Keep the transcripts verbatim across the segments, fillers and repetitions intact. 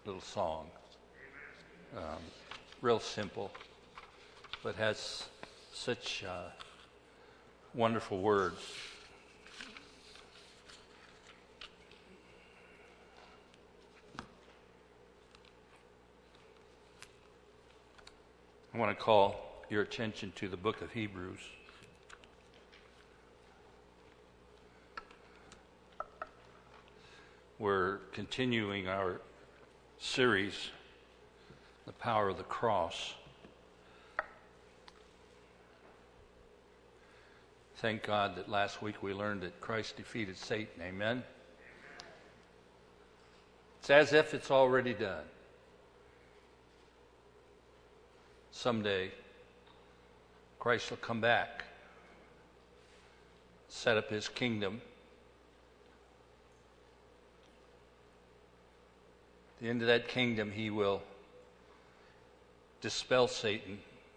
little song. Um, real simple, but has such uh, wonderful words. I want to call your attention to the book of Hebrews. We're continuing our series, The Power of the Cross. Thank God that last week we learned that Christ defeated Satan. Amen? It's as if it's already done. Someday, Christ will come back, set up his kingdom. At the end of that kingdom, he will dispel Satan,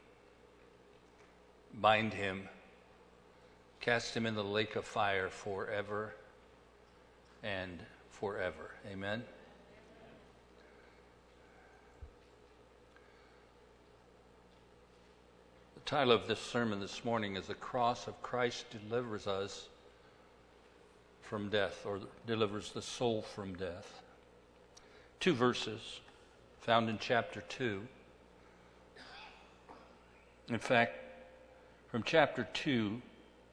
bind him, cast him in the lake of fire forever and forever. Amen? The title of this sermon this morning is "The Cross of Christ Delivers Us from Death," or delivers the soul from death. Two verses found in chapter two. In fact, from chapter two,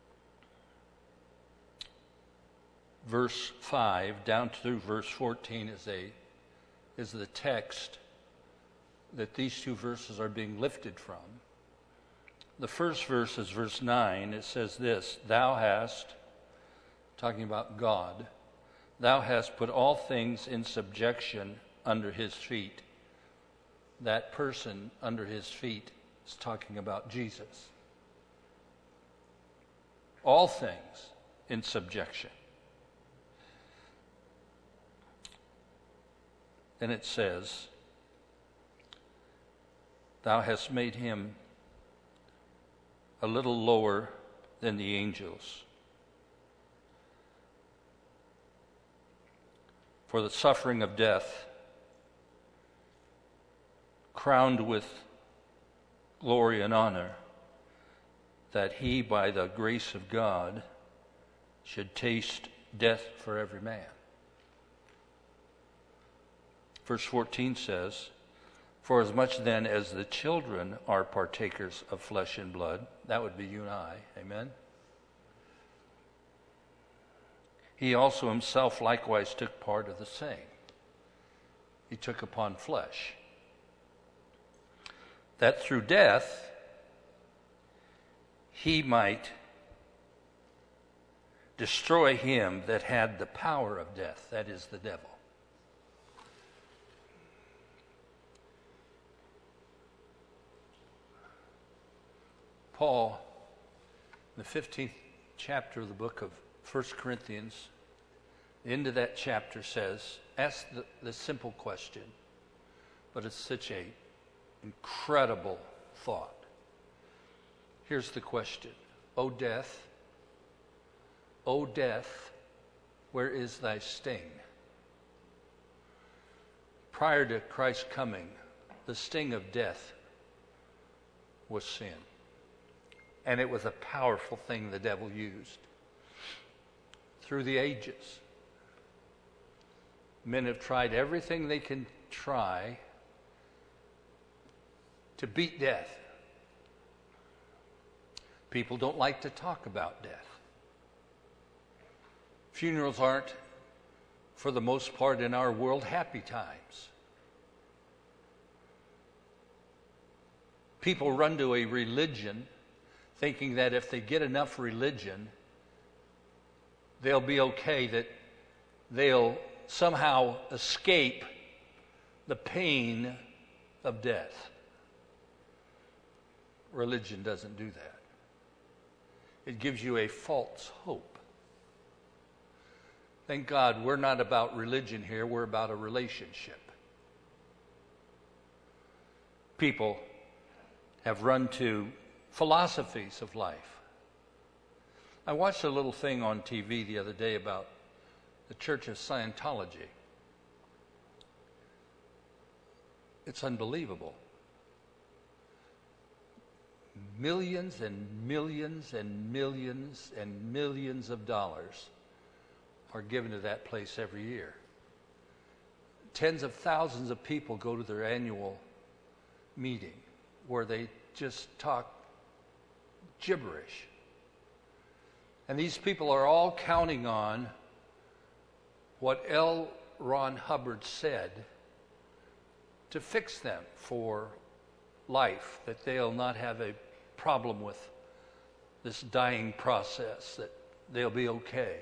verse five down through verse fourteen is a is the text that these two verses are being lifted from. The first verse is verse nine. It says this: "Thou hast," talking about God, "thou hast put all things in subjection under his feet." That person under his feet is talking about Jesus. All things in subjection. Then it says, "Thou hast made him a little lower than the angels, for the suffering of death, crowned with glory and honor, that he, by the grace of God, should taste death for every man." Verse fourteen says, "For as much then as the children are partakers of flesh and blood," that would be you and I, amen? "He also himself likewise took part of the same." He took upon flesh, "that through death he might destroy him that had the power of death," that is, the devil. Paul, in the fifteenth chapter of the book of First Corinthians, the end of that chapter says, ask the, the simple question, but it's such a incredible thought. Here's the question: "O death, O death, where is thy sting?" Prior to Christ's coming, the sting of death was sin. And it was a powerful thing the devil used. Through the ages, men have tried everything they can try to beat death. People don't like to talk about death. Funerals aren't, for the most part in our world, happy times. People run to a religion thinking that if they get enough religion, they'll be okay, that they'll somehow escape the pain of death. Religion doesn't do that. It gives you a false hope. Thank God we're not about religion here, we're about a relationship. People have run to philosophies of life. I watched a little thing on T V the other day about the Church of Scientology. It's unbelievable. Millions and millions and millions and millions of dollars are given to that place every year. Tens of thousands of people go to their annual meeting where they just talk gibberish. And these people are all counting on what L. Ron Hubbard said to fix them for life, that they'll not have a problem with this dying process, that they'll be okay.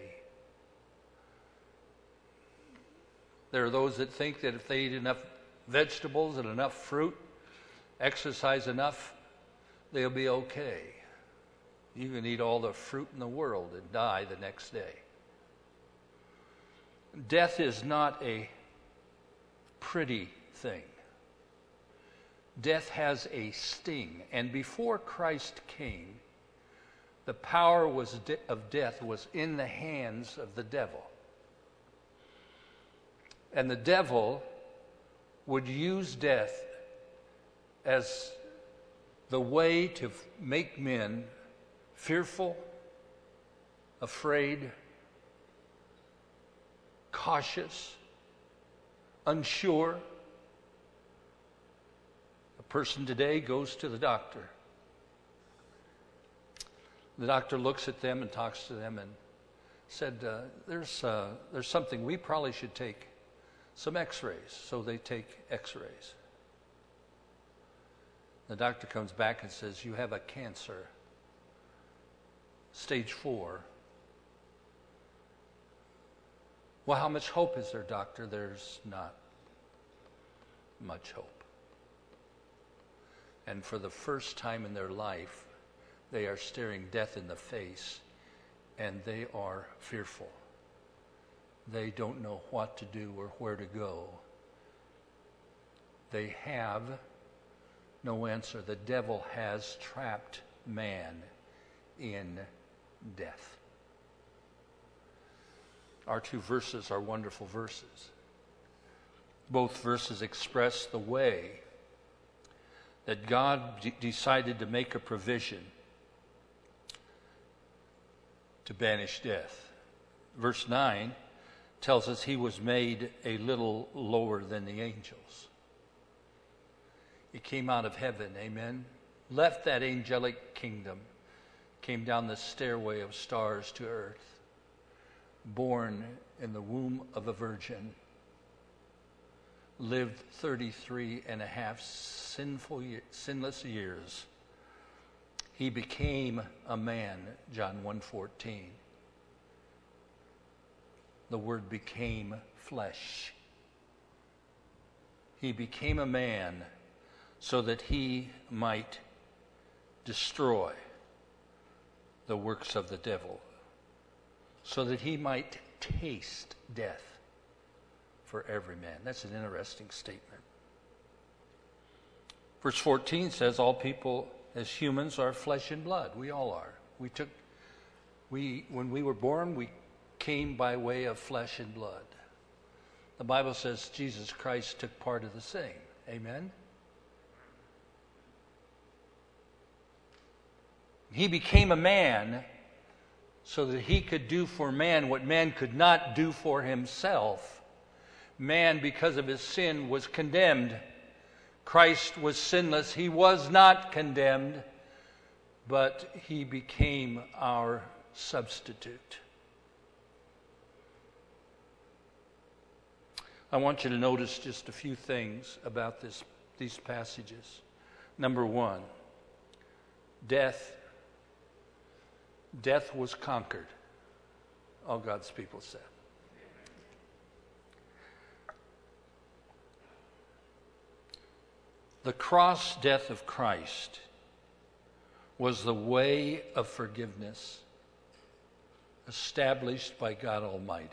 There are those that think that if they eat enough vegetables and enough fruit, exercise enough, they'll be okay. You can eat all the fruit in the world and die the next day. Death is not a pretty thing. Death has a sting. And before Christ came, the power was de- of death was in the hands of the devil. And the devil would use death as the way to f- make men fearful, afraid, cautious, unsure. A person today goes to the doctor. The doctor looks at them and talks to them and said, uh, there's, uh, there's something, we probably should take some x-rays. So they take x-rays. The doctor comes back and says, you have a cancer, stage four. Well, how much hope is there, doctor? There's not much hope. And for the first time in their life, they are staring death in the face, and they are fearful. They don't know what to do or where to go. They have no answer. The devil has trapped man in death. Our two verses are wonderful verses. Both verses express the way that God d- decided to make a provision to banish death. Verse nine tells us he was made a little lower than the angels. He came out of heaven, amen, left that angelic kingdom, came down the stairway of stars to earth, born in the womb of a virgin, lived thirty-three and a half sinful, sinless years. He became a man, John one fourteen. The word became flesh. He became a man so that he might destroy the works of the devil, so that he might taste death for every man. That's an interesting statement. Verse fourteen says, all people as humans are flesh and blood. We all are. We took, we, when we were born, we came by way of flesh and blood. The Bible says Jesus Christ took part of the same. Amen? He became a man so that he could do for man what man could not do for himself. Man, because of his sin, was condemned. Christ was sinless. He was not condemned, but he became our substitute. I want you to notice just a few things about this, these passages. Number one, death. Death was conquered. All God's people said. The cross death of Christ was the way of forgiveness established by God Almighty.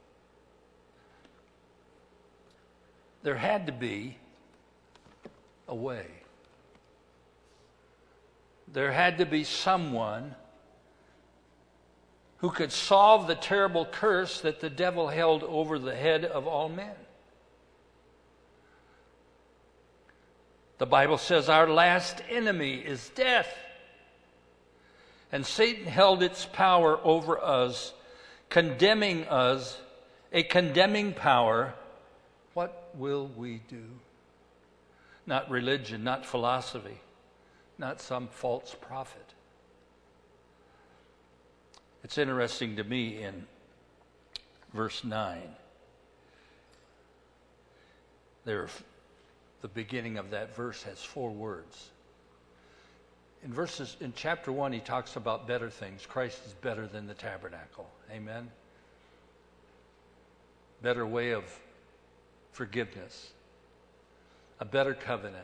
There had to be a way. There had to be someone who could solve the terrible curse that the devil held over the head of all men. The Bible says our last enemy is death. And Satan held its power over us, condemning us, a condemning power. What will we do? Not religion, not philosophy, not some false prophet. It's interesting to me in verse nine. There, the beginning of that verse has four words. In verses in chapter one, he talks about better things. Christ is better than the tabernacle. Amen. Better way of forgiveness. A better covenant.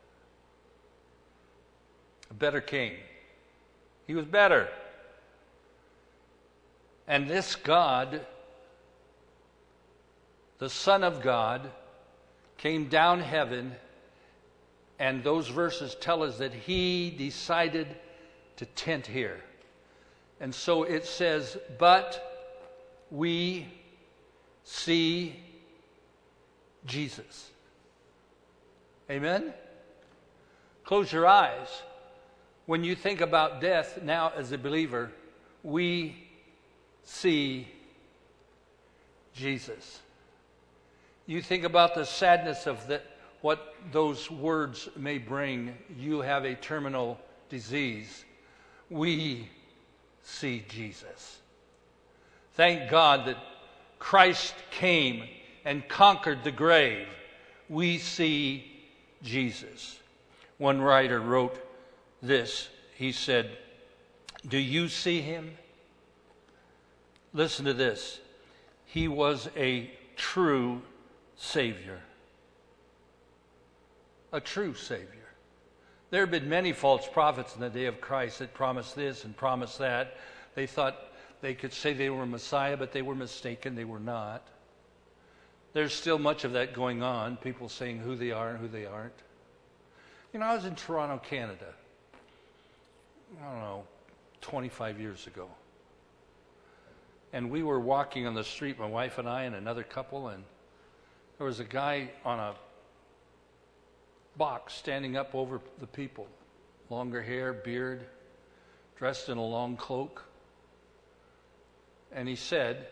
A better king. He was better. And this God, the Son of God, came down heaven, and those verses tell us that he decided to tent here. And so it says, but we see Jesus. Amen? Close your eyes. When you think about death now as a believer, we see Jesus. You think about the sadness of the, what those words may bring. You have a terminal disease. We see Jesus. Thank God that Christ came and conquered the grave. We see Jesus. One writer wrote this. He said, "Do you see him?" Listen to this. He was a true Savior. A true Savior. There have been many false prophets in the day of Christ that promised this and promised that. They thought they could say they were Messiah, but they were mistaken. They were not. There's still much of that going on, people saying who they are and who they aren't. You know, I was in Toronto, Canada, I don't know, twenty-five years ago. And we were walking on the street, my wife and I and another couple, and there was a guy on a box standing up over the people. Longer hair, beard, dressed in a long cloak. And he said,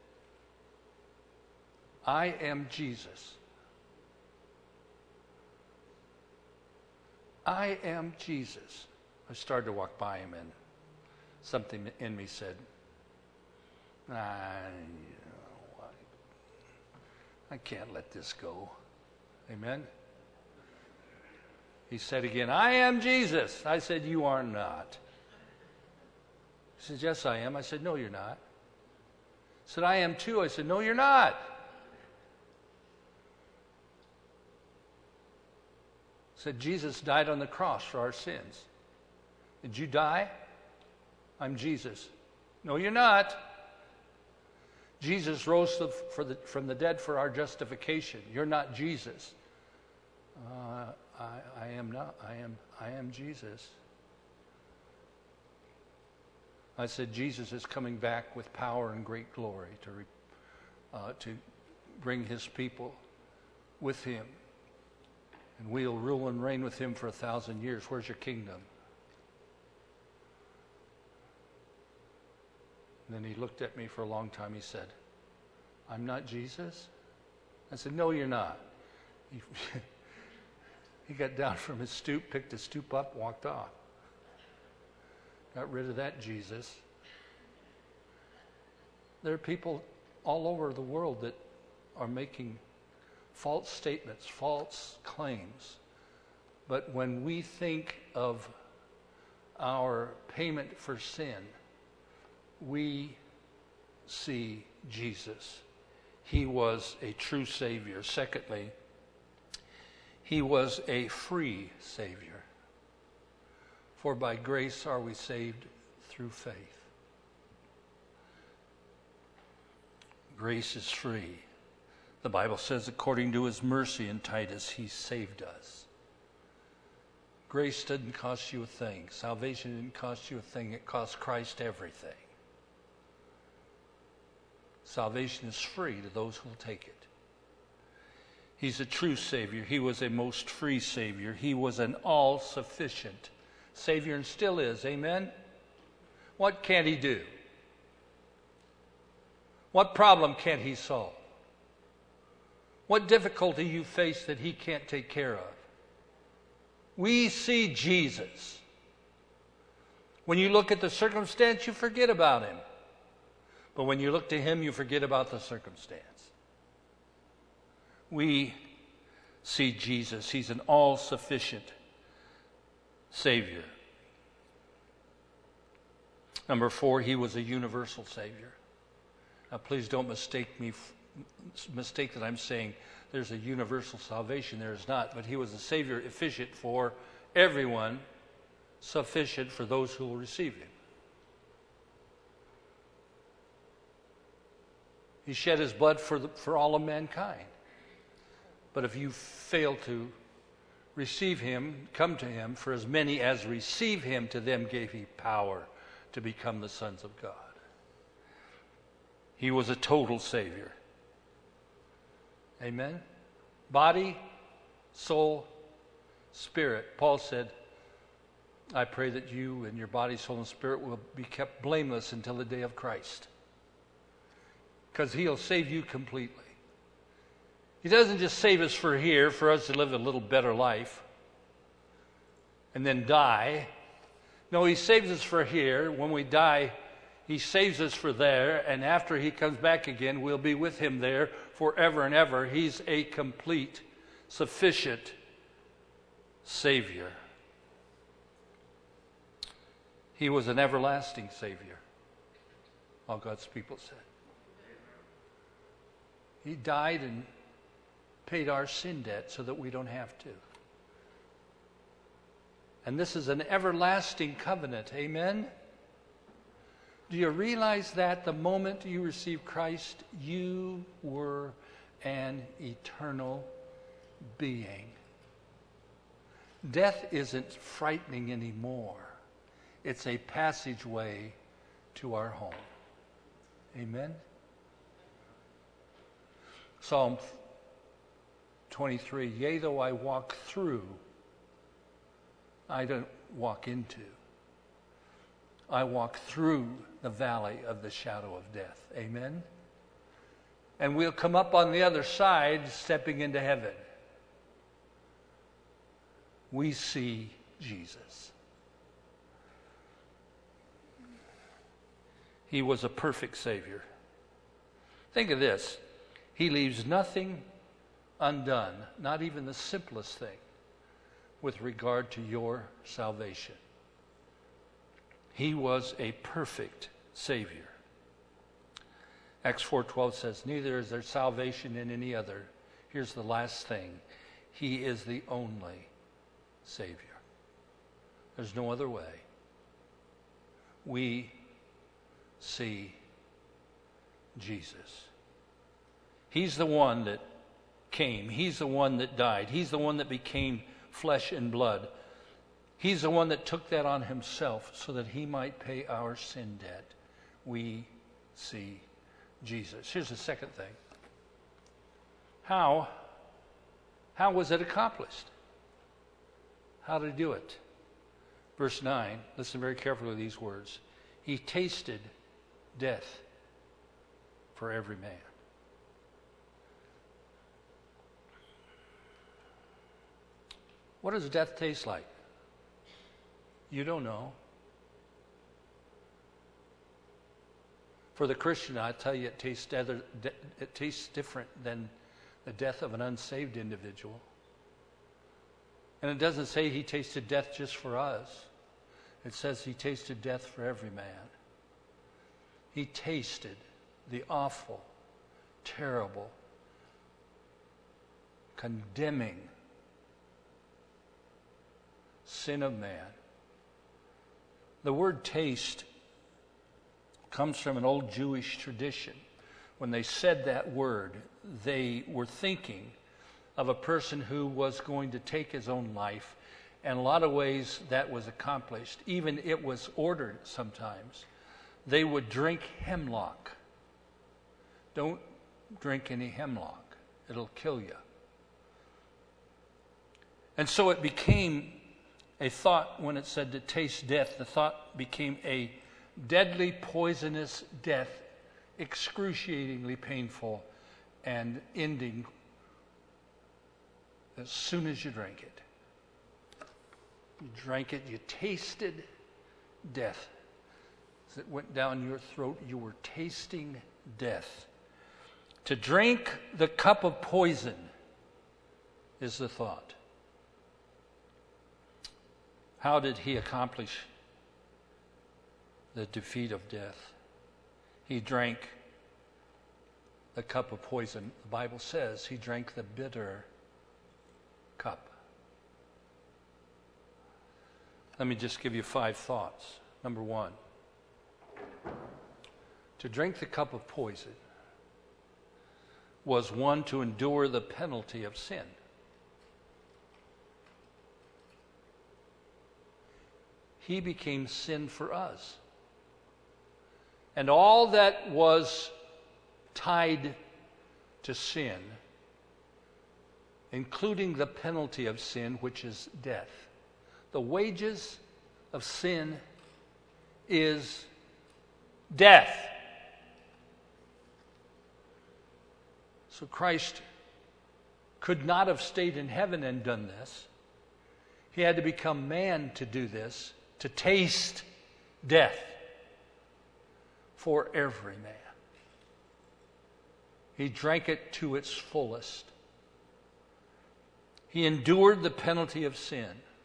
"I am Jesus. I am Jesus." I started to walk by him, and something in me said, I, you know, I, I can't let this go. Amen? He said again, "I am Jesus." I said, "You are not." He said, "Yes, I am." I said, "No, you're not." He said, "I am too." I said, "No, you're not." He said, "Jesus died on the cross for our sins." "Did you die?" "I'm Jesus." "No, you're not." "Jesus rose to, for the, from the dead for our justification." "You're not Jesus." Uh, I, I am not. I am. I am Jesus. I said, "Jesus is coming back with power and great glory to re, uh, to bring his people with him, and we'll rule and reign with him for a thousand years. Where's your kingdom?" And then he looked at me for a long time. He said, "I'm not Jesus?" I said, "No, you're not." He, he got down from his stoop, picked his stoop up, walked off. Got rid of that Jesus. There are people all over the world that are making false statements, false claims. But when we think of our payment for sin, we see Jesus. He was a true Savior. Secondly, he was a free Savior. For by grace are we saved through faith. Grace is free. The Bible says, according to his mercy in Titus, he saved us. Grace didn't cost you a thing. Salvation didn't cost you a thing. It cost Christ everything. Salvation is free to those who will take it. He's a true Savior. He was a most free Savior. He was an all-sufficient Savior and still is. Amen? What can't He do? What problem can't He solve? What difficulty you face that He can't take care of? We see Jesus. When you look at the circumstance, you forget about Him. But when you look to Him, you forget about the circumstance. We see Jesus. He's an all-sufficient Savior. Number four, He was a universal Savior. Now, please don't mistake me, mistake that I'm saying there's a universal salvation. There is not. But He was a Savior efficient for everyone, sufficient for those who will receive Him. He shed His blood for, the, for all of mankind. But if you fail to receive Him, come to Him, for as many as receive Him, to them gave He power to become the sons of God. He was a total Savior. Amen? Body, soul, spirit. Paul said, I pray that you and your body, soul, and spirit will be kept blameless until the day of Christ. Because He'll save you completely. He doesn't just save us for here, for us to live a little better life and then die. No, He saves us for here. When we die, He saves us for there. And after He comes back again, we'll be with Him there forever and ever. He's a complete, sufficient Savior. He was an everlasting Savior, all God's people said. He died and paid our sin debt so that we don't have to. And this is an everlasting covenant. Amen? Do you realize that the moment you received Christ, you were an eternal being? Death isn't frightening anymore. It's a passageway to our home. Amen? Psalm twenty-three, yea, though I walk through, I don't walk into. I walk through the valley of the shadow of death. Amen? And we'll come up on the other side, stepping into heaven. We see Jesus. He was a perfect Savior. Think of this. He leaves nothing undone, not even the simplest thing, with regard to your salvation. He was a perfect Savior. Acts four twelve says, neither is there salvation in any other. Here's the last thing. He is the only Savior. There's no other way. We see Jesus. He's the one that came. He's the one that died. He's the one that became flesh and blood. He's the one that took that on Himself so that He might pay our sin debt. We see Jesus. Here's the second thing. How, how was it accomplished? How did He do it? Verse nine, listen very carefully to these words. He tasted death for every man. What does death taste like? You don't know. For the Christian, I tell you, it tastes, other, it tastes different than the death of an unsaved individual. And it doesn't say He tasted death just for us. It says He tasted death for every man. He tasted the awful, terrible, condemning sin of man. The word taste comes from an old Jewish tradition. When they said that word, they were thinking of a person who was going to take his own life. And a lot of ways that was accomplished. Even it was ordered sometimes. They would drink hemlock. Don't drink any hemlock. It'll kill you. And so it became a thought when it said to taste death. The thought became a deadly, poisonous death, excruciatingly painful and ending as soon as you drank it. You drank it, you tasted death. As it went down your throat, you were tasting death. To drink the cup of poison is the thought. How did he accomplish the defeat of death? He drank the cup of poison. The Bible says he drank the bitter cup. Let me just give you five thoughts. Number one, to drink the cup of poison was one to endure the penalty of sin. He became sin for us. And all that was tied to sin, including the penalty of sin, which is death. The wages of sin is death. So Christ could not have stayed in heaven and done this. He had to become man to do this, to taste death for every man. He drank it to its fullest. He endured the penalty of sin.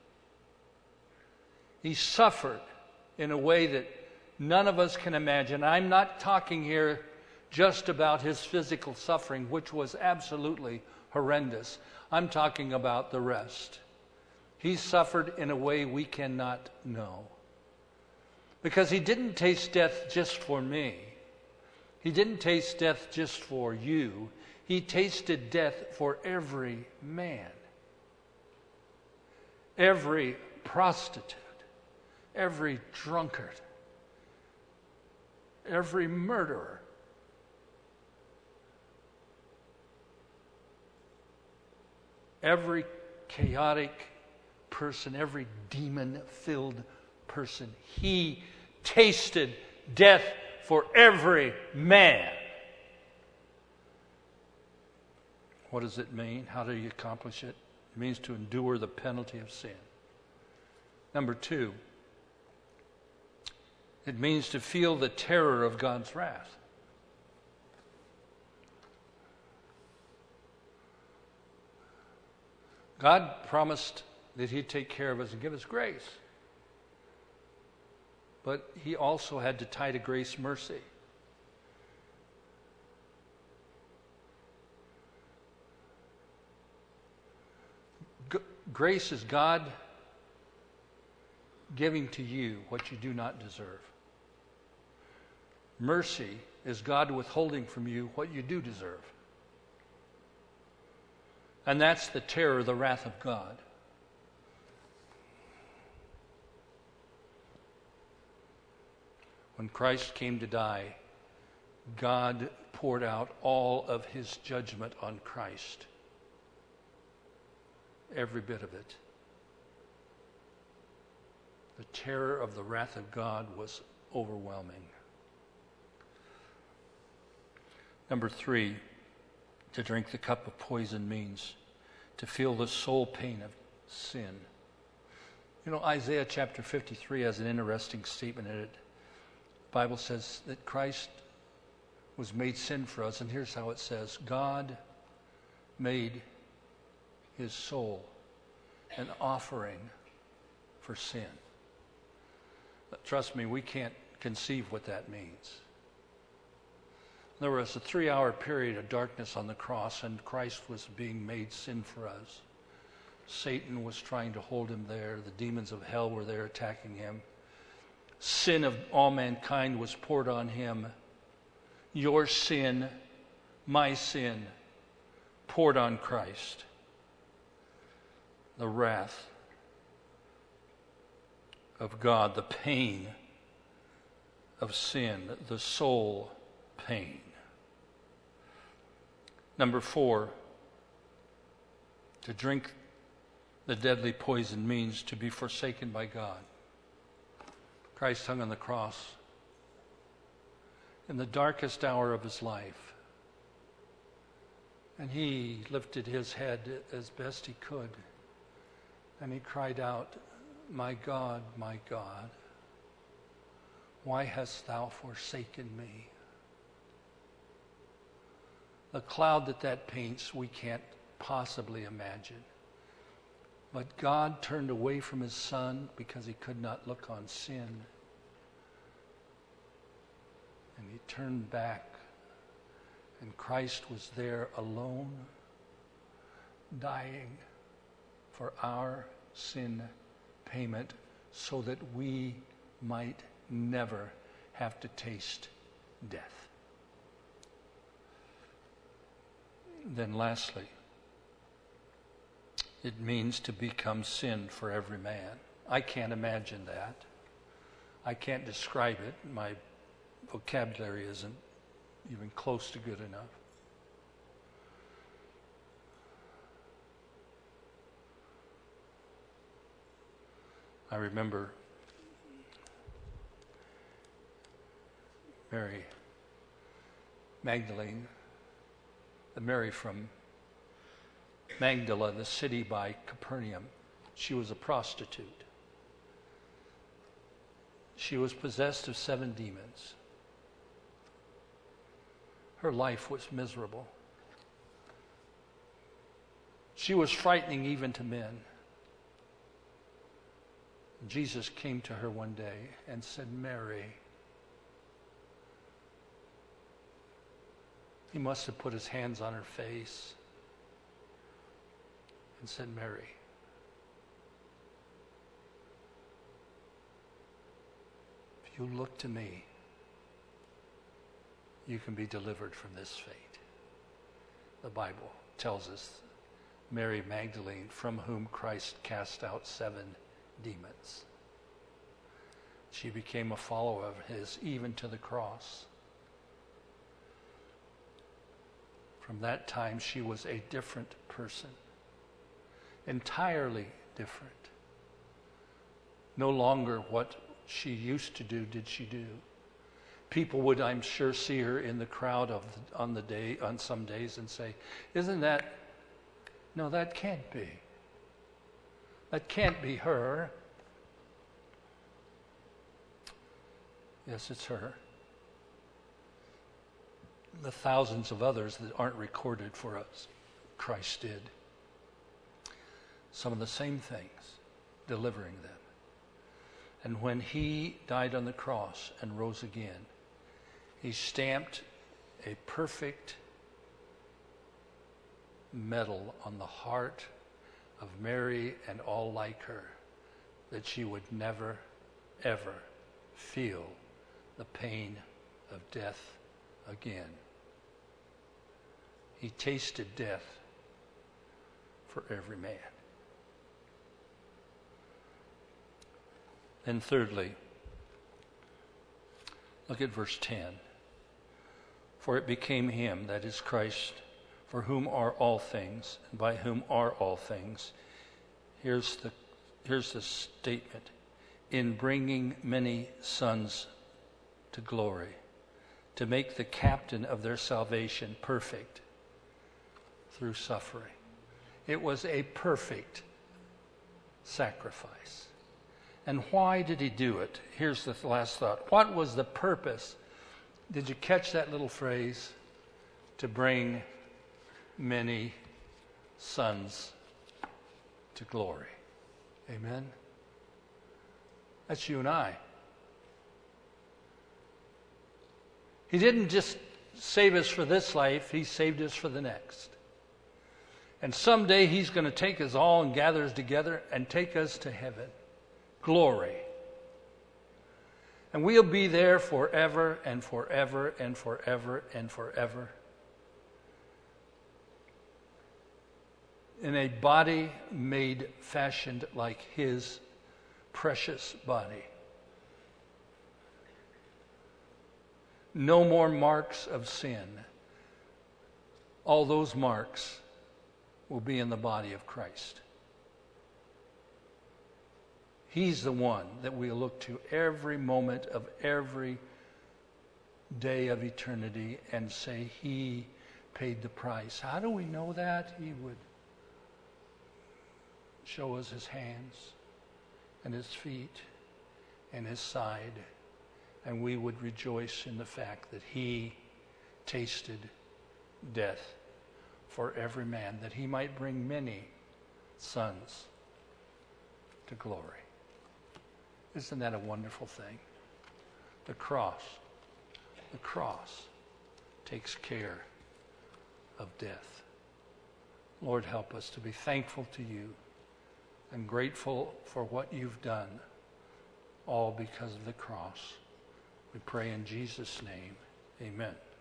He suffered in a way that none of us can imagine. I'm not talking here just about his physical suffering, which was absolutely horrendous. I'm talking about the rest. He suffered in a way we cannot know. Because he didn't taste death just for me. He didn't taste death just for you. He tasted death for every man. Every prostitute. Every drunkard. Every murderer. Every chaotic person, every demon-filled person. He tasted death for every man. What does it mean? How do you accomplish it? It means to endure the penalty of sin. Number two, it means to feel the terror of God's wrath. God promised that he'd take care of us and give us grace. But he also had to tie to grace mercy. G- grace is God giving to you what you do not deserve. Mercy is God withholding from you what you do deserve. And that's the terror, the wrath of God. When Christ came to die, God poured out all of his judgment on Christ. Every bit of it. The terror of the wrath of God was overwhelming. Number three, to drink the cup of poison means to feel the soul pain of sin. You know, Isaiah chapter fifty-three has an interesting statement in it. The Bible says that Christ was made sin for us, and here's how it says: God made his soul an offering for sin. But trust me, we can't conceive what that means. There was a three-hour period of darkness on the cross, and Christ was being made sin for us. Satan was trying to hold him there. The demons of hell were there attacking him. Sin of all mankind was poured on him. Your sin, my sin, poured on Christ. The wrath of God, the pain of sin, the soul pain. Number four, to drink the deadly poison means to be forsaken by God. Christ hung on the cross in the darkest hour of his life. And he lifted his head as best he could. And he cried out, "My God, my God, why hast thou forsaken me?" The cloud that that paints, we can't possibly imagine. But God turned away from his Son because he could not look on sin. And he turned back, and Christ was there alone, dying for our sin payment so that we might never have to taste death. Then lastly, it means to become sin for every man. I can't imagine that. I can't describe it. My vocabulary isn't even close to good enough. I remember Mary Magdalene, the Mary from Magdala, the city by Capernaum. She was a prostitute. She was possessed of seven demons. Her life was miserable. She was frightening even to men. Jesus came to her one day and said, "Mary." He must have put his hands on her face and said, "Mary." If you look to me, you can be delivered from this fate. The Bible tells us Mary Magdalene, from whom Christ cast out seven demons. She became a follower of his even to the cross. From that time, she was a different person. Entirely different. No longer what she used to do did she do. People would, I'm sure, see her in the crowd of the, on the day on some days and say, "Isn't that? No, that can't be. That can't be her." Yes, it's her. The thousands of others that aren't recorded for us, Christ did some of the same things, delivering them. And when he died on the cross and rose again, he stamped a perfect medal on the heart of Mary and all like her, that she would never, ever feel the pain of death again. He tasted death for every man. And thirdly, look at verse ten. For it became him, that is Christ, for whom are all things, and by whom are all things. Here's the, here's the statement. In bringing many sons to glory, to make the captain of their salvation perfect through suffering. It was a perfect sacrifice. And why did he do it? Here's the last thought. What was the purpose? Did you catch that little phrase? To bring many sons to glory. Amen? That's you and I. He didn't just save us for this life, he saved us for the next. And someday he's going to take us all and gather us together and take us to heaven. Glory. And we'll be there forever and forever and forever and forever. In a body made, fashioned like his precious body. No more marks of sin. All those marks will be in the body of Christ. He's the one that we look to every moment of every day of eternity and say, He paid the price. How do we know that? He would show us His hands and His feet and His side, and we would rejoice in the fact that He tasted death for every man, that He might bring many sons to glory. Isn't that a wonderful thing? The cross, the cross takes care of death. Lord, help us to be thankful to You and grateful for what You've done, all because of the cross. We pray in Jesus' name, amen.